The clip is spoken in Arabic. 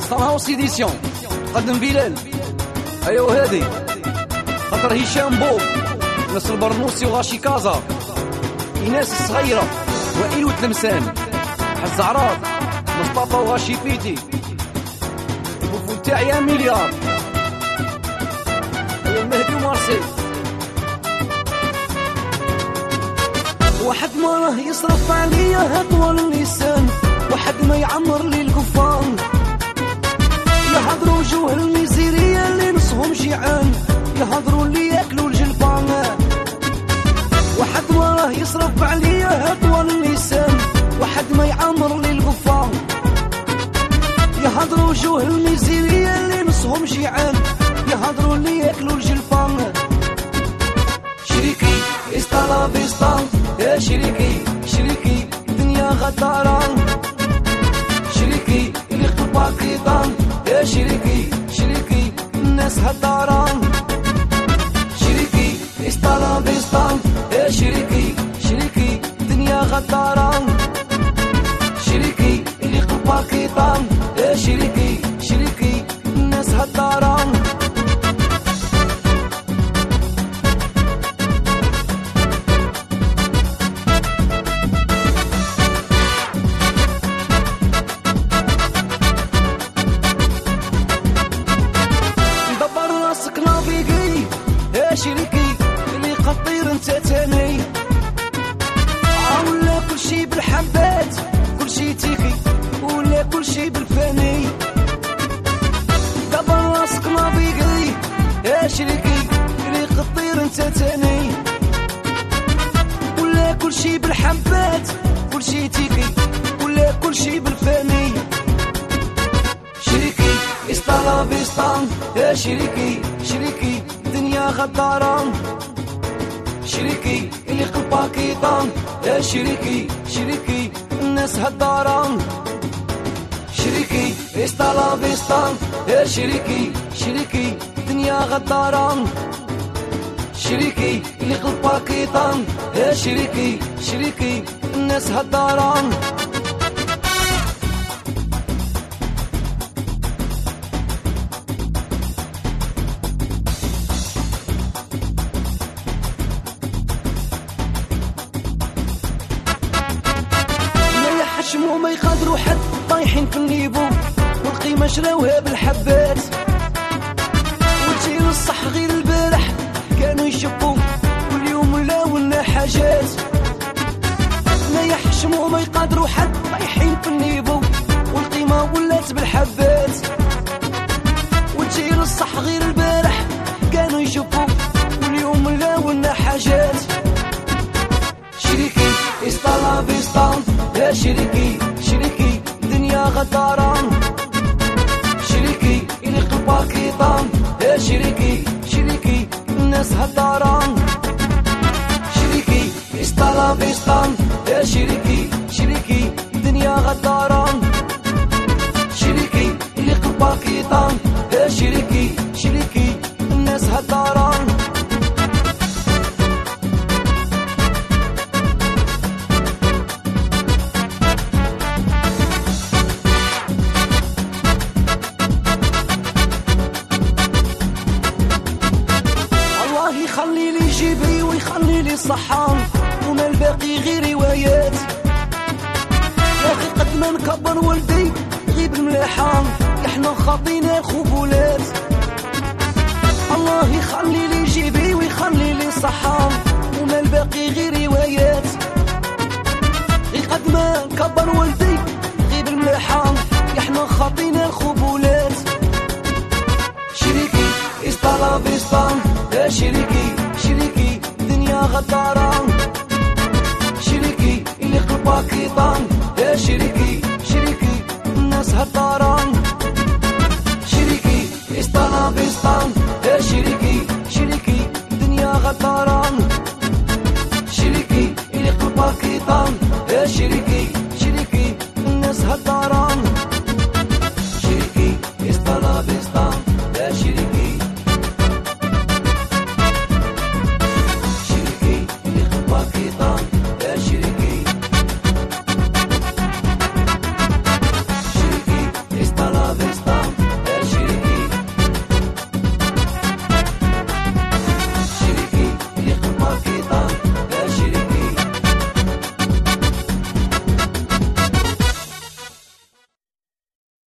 ستارهاوس إديسيون قدم بلال. أيوا هادي خاطر هشام بوب، نصر البرنوسي وغاشي كازا، إيناس الصغيرة، وائل وتلمسان، حز عراض، مصطفى وغاشي بيتي، البوفون تاعي مليار، أيوا مهدي ومارسيل. واحد ما راه يصرف عليا أطول اللسان، واحد ما يعمر لي القفان، يهضروا وجوه الميزيرية اللي نصهم جيعان، يهضروا اللي ياكلوا الجلبان. واحد ما راه يصرف عليا أطول اللسان، واحد ما يعمر لي القفان، يهضروا وجوه الميزيرية اللي نصهم جيعان، يهضروا اللي ياكلوا الجلبان. شريكي استالا بيستان، يا شريكي شريكي دنيا غدارة، شريكي اللي قلبها كيضان، يا شريكي شريكي الناس هدارة، شريكي استالا بيستان، يا شريكي شريكي دنيا غدارة، شريكي اللي قلبها كيضان، يا شريكي شريكي الناس هدارة. شريكي اللي قطير انت تاني، ولا كل شي بالحبات كل شي تيكي، ولا كل شي بالفاني، دبر راسك نافيقي. يا شريكي اللي قطير انت تاني، ولا كل شي بالحبات كل شي تيكي، ولا كل شي بالفاني. شريكي استالا بيستان، يا شريكي شريكي دنيا غدارة، شريكي اللي قلبها كيطان، يا شريكي شريكي الناس هدارة، شريكي استالا بيستان، يا شريكي شريكي دنيا غدارة، شريكي اللي قلبها كيطان، يا شريكي شريكي الناس هدارة. وما يقدروا حد طايحين في النيبو، والقيمة شراوها بالحبات، والجيل الصح غير البارح كانوا يشبوا، واليوم ولاو لنا حاجات. ما يحشموا وما يقدروا حد طايحين في النيبو، والقيمة ولات بالحبات، والجيل الصح غير البارح كانوا يشبوا، واليوم ولاو لنا حاجات. شريكي استالا بيستان، يا شريكي شريكي دنيا غدارة، شريكي اللي قلبها كيطان، يا شريكي شريكي الناس هدارة، شريكي استالا بيستان، يا شريكي شريكي دنيا غدارة، شريكي اللي قلبها كيطان، يا شريكي شريكي الناس هدارة. يخلي لي جيبي ويخلي لي الصحان، وما الباقي غير روايات. يا اخي قد ما نكبر ولدي غيب الملاحان، احنا خاطينا الخبولات. الله يخلي لي جيبي ويخلي لي الصحان، وما الباقي غير روايات. قد ما نكبر ولدي غيب الملاحان، احنا خاطينا الخبولات. شريكي استالا بيستان، يا شريكي شريكي دنيا غدارة، شريكي اللي قلبها كيطان، يا شريكي شريكي الناس هدارة، شريكي استالا بيستان، يا شريكي شريكي دنيا غدارة، شريكي اللي قلبها كيطان،